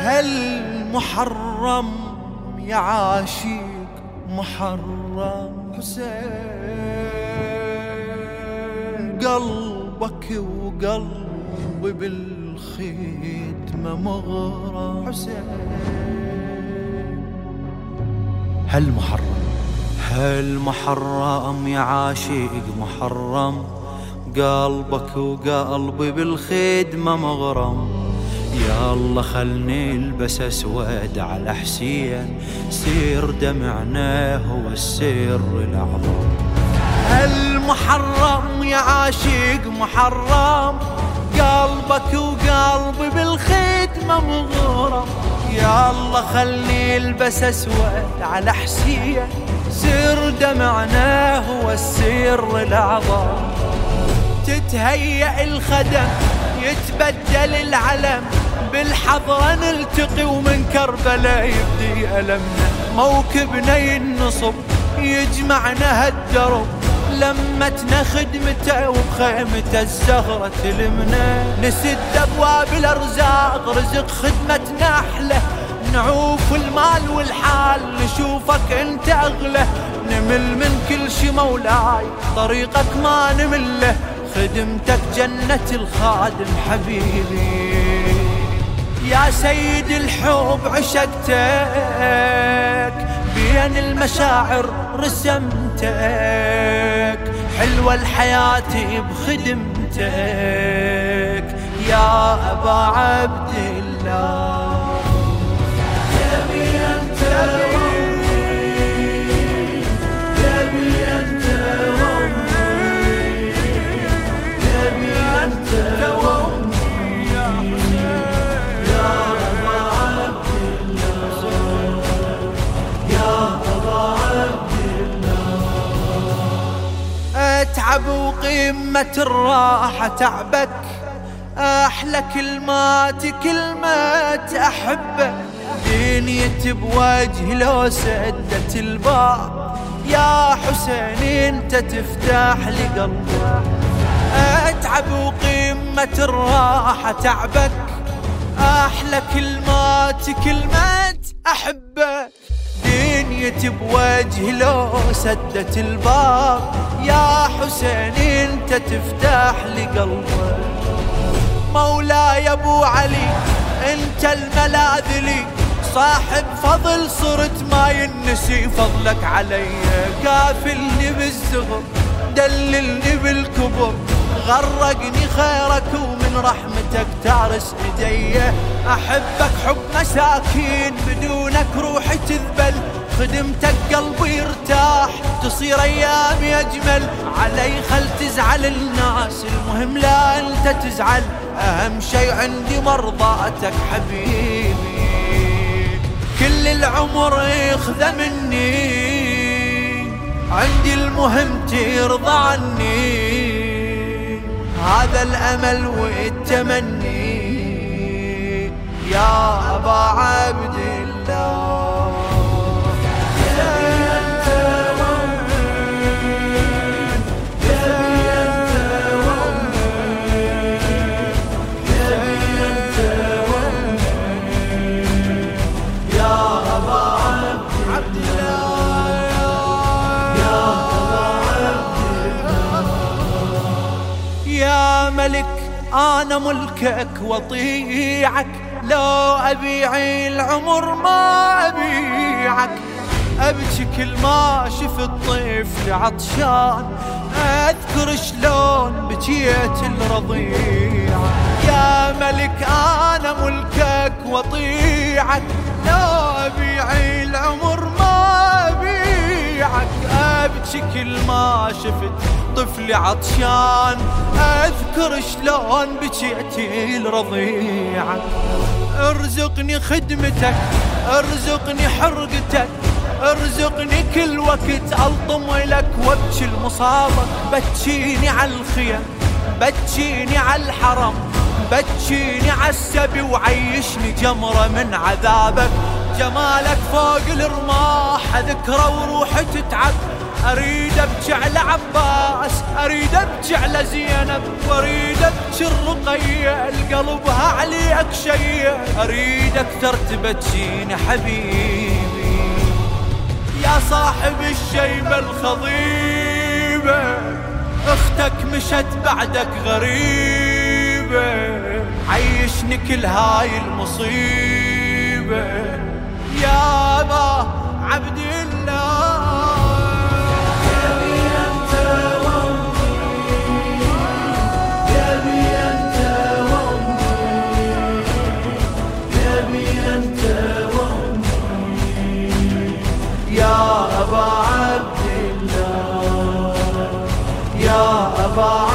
هالمحرم يا عاشق محرم حسين، قلبك وقلبي بالخدمة مغرم حسين. هالمحرم يا عاشق محرم، قلبك وقلبي بالخدمة مغرم. يا الله خلني البس اسود على حسين، سير دمعنا هو السر الاعظم. هالمحرم يا عاشق محرم، قلبك وقلبي بالخدمة مغرم. يا الله خلني البس اسود على حسين، سر دمعنا هو السر الاعظم. تتهيأ الخدم يتبدل العلم، بالحضرة نلتقي ومن كربلاء يبدي ألمنا. موكبنا ينصب يجمعنا هالدرب، لمتنا خدمته وبخيمته الزهرة تلمنا. نسد أبواب الأرزاق رزق خدمتنا أحلى، نعوف المال والحال نشوفك انت أغلى. نمل من كل شي مولاي طريقك ما نمله، خدمتك جنة الخادم حبيبي. يا سيد الحب عشقتك، بين المشاعر رسمتك، حلوة الحياة بخدمتك يا أبا عبد الله. اتعب وقمة الراحة تعبك، احلى كلمات كلمات احبك. دنيتي بوجه لو سدت الباب، يا حسين انت تفتح لي قلبك. اتعب وقمة الراحة تعبك، احلى كلمات كلمات احبك. دنيتي بوجه لو سدت الباب، يا حسين انت تفتح لي قلبك. مولاي ابو علي انت الملاذ لي، صاحب فضل صرت ما ينسي فضلك علي. كافلني بالزغر دللني بالكبر، غرقني خيرك ومن رحمتك تارس ايدي. احبك حب مساكين بدونك روحي تذبل، خدمتك قلبي يرتاح تصير ايامي اجمل. علي خل تزعل الناس المهم لا انت تزعل، اهم شي عندي مرضاتك حبيبي. كل العمر يخذ مني، عندي المهم ترضى عني. هذا الأمل والتمني يا أبا عبد الله. يا ملك أنا ملكك وطيعك، لو أبيع العمر ما أبيعك. أبكي كل ما شفت طفل عطشان، أذكر شلون بكيت الرضيع. يا ملك أنا ملكك وطيعك، لو أبيع العمر ما أبيعك. أبكي كل ما شفت طفل عطشان، أذكر شلون بكيتي الرضيعة. ارزقني خدمتك ارزقني حرقتك، ارزقني كل وقت ألطم لك وابكي المصابك. بتشيني على الخيم بتشيني على الحرم، بتشيني على السبي وعيشني جمرة من عذابك. جمالك فوق الرماح اذكره وروحي تتعب، اريد ابكي على عباس اريد ابكي على زينب واريد ابكي الرقية، القلبها عليك شيء، اريد اكثر تبكيني حبيبي يا صاحب الشيبة الخضيبة، اختك مشت بعدك غريبة، عيشني كل هاي المصيبة يا ابا عبد الله. يا أبا عبد الله يا أبا